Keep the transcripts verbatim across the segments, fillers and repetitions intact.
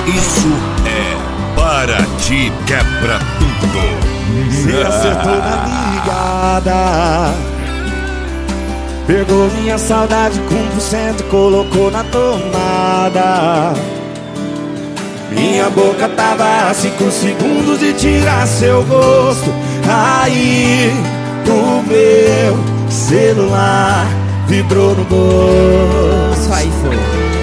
Isso é Paraty Quebra Tudo. Você acertou na ligada. Pegou minha saudade com um por cento, colocou na tomada. Minha boca tava a cinco segundos de tirar seu gosto. Aí o meu celular vibrou no bolso. Aí foi.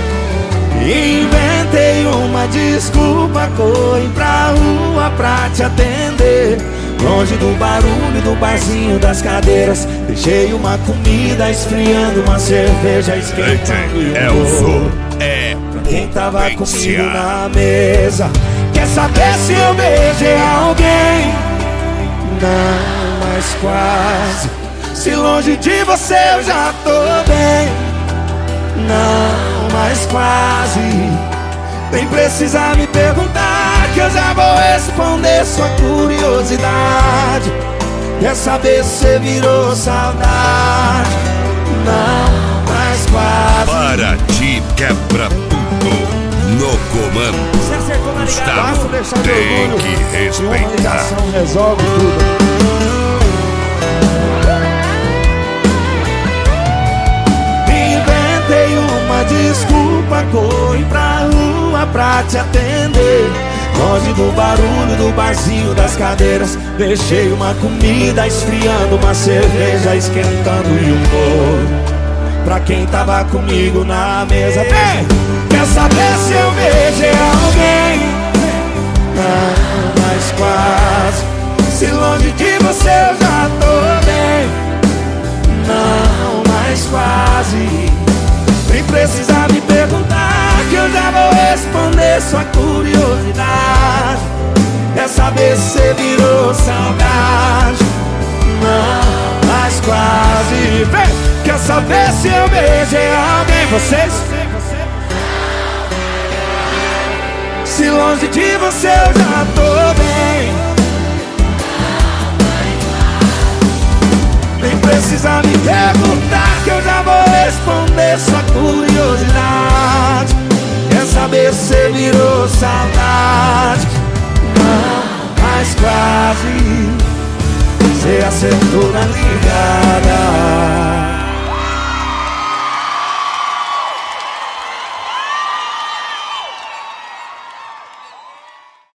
Inventei uma desculpa, corri pra rua pra te atender. Longe do barulho do barzinho das cadeiras. Deixei uma comida esfriando, uma cerveja esquentando e um Elzo bolo. é Pra quem tava comigo potência. na mesa. Quer saber se eu beijei alguém? Não, mas quase. Se longe de você eu já tô bem. Não, mas quase. Nem precisa me perguntar, que eu já vou responder sua curiosidade. Quer saber se você virou saudade? Não, mas quase. Paraty Quebra Tudo. No comando, Você acertou na ligada. Gustavo, Basta deixar de tem orgulho. que E uma respeitar. ligação resolve tudo. Inventei uma desculpa, corri pra rua pra te atender. Longe do barulho do barzinho das cadeiras. Deixei uma comida esfriando, uma cerveja esquentando e um bolo pra quem tava comigo na mesa. Vem! Quer saber se eu beijei alguém? Não, mas quase. Se longe de você eu já tô bem. Não, mas quase. Nem precisa me perguntar, que eu já vou responder sua curiosidade. Quer saber se você virou saudade? Não, mas quase. Vem! Quer saber se eu beijei alguém? Vocês? Se longe de você eu já tô bem. Nem precisa me perguntar, que eu já vou responder sua curiosidade. Quer saber se você virou saudade? Não, mas quase. Você acertou na ligada.